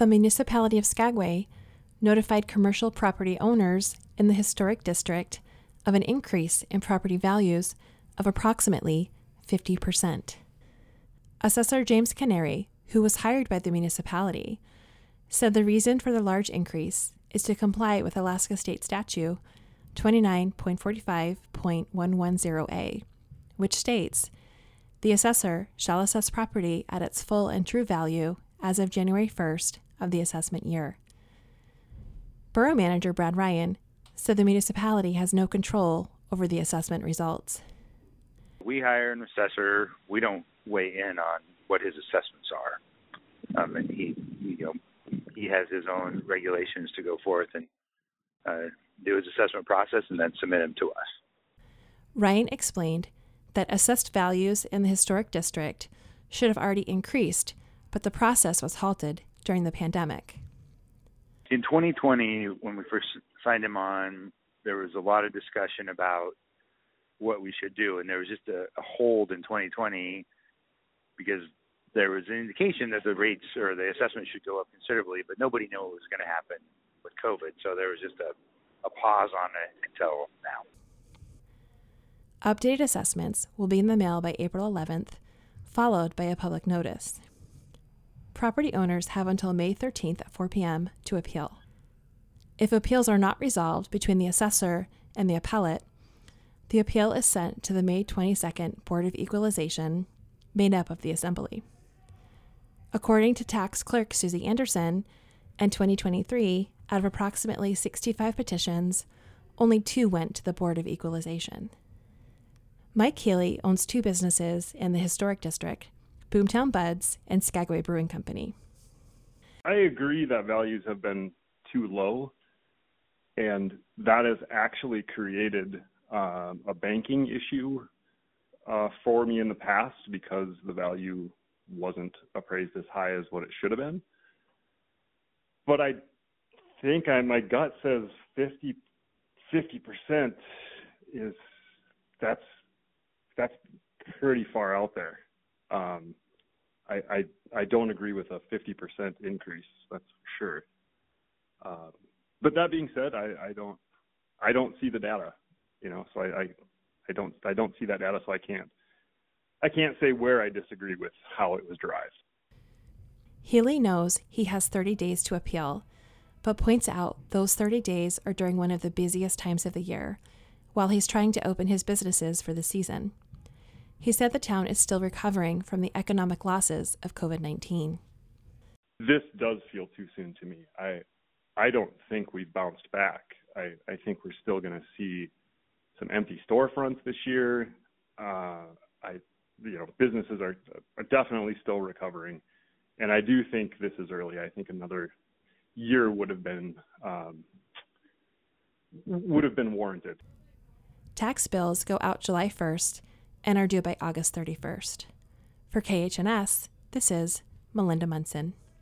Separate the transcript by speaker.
Speaker 1: The municipality of Skagway notified commercial property owners in the historic district of an increase in property values of approximately 50%. Assessor James Canary, who was hired by the municipality, said the reason for the large increase is to comply with Alaska State Statute 29.45.110A, which states, "The assessor shall assess property at its full and true value as of January 1st of the assessment year." Borough Manager Brad Ryan said the municipality has no control over the assessment results.
Speaker 2: We hire an assessor. We don't weigh in on what his assessments are. And he has his own regulations to go forth and do his assessment process and then submit them to us.
Speaker 1: Ryan explained that assessed values in the historic district should have already increased, but the process was halted during the pandemic.
Speaker 2: In 2020, when we first signed him on, there was a lot of discussion about what we should do, and there was just a hold in 2020 because there was an indication that the rates or the assessment should go up considerably, but nobody knew what was going to happen with COVID, so there was just a pause on it until now.
Speaker 1: Updated assessments will be in the mail by April 11th, followed by a public notice. Property owners have until May 13th at 4 p.m. to appeal. If appeals are not resolved between the assessor and the appellate, the appeal is sent to the May 22nd Board of Equalization, made up of the Assembly. According to tax clerk Susie Anderson, in 2023, out of approximately 65 petitions, only 2 went to the Board of Equalization. Mike Healy owns 2 businesses in the historic district, Boomtown Buds and Skagway Brewing Company.
Speaker 3: I agree that values have been too low, and that has actually created a banking issue for me in the past because the value wasn't appraised as high as what it should have been. But I think my gut says 50% is that's pretty far out there. I don't agree with a 50% increase. That's for sure. But that being said, I don't see the data, so I don't see that data, so I can't say where I disagree with how it was derived.
Speaker 1: Healy knows he has 30 days to appeal, but points out those 30 days are during one of the busiest times of the year, while he's trying to open his businesses for the season. He said the town is still recovering from the economic losses of COVID-19.
Speaker 3: This does feel too soon to me. I don't think we've bounced back. I think we're still going to see some empty storefronts this year. Businesses are definitely still recovering, and I do think this is early. I think another year would have been warranted.
Speaker 1: Tax bills go out July 1st and are due by August 31st. For KHNS, this is Melinda Munson.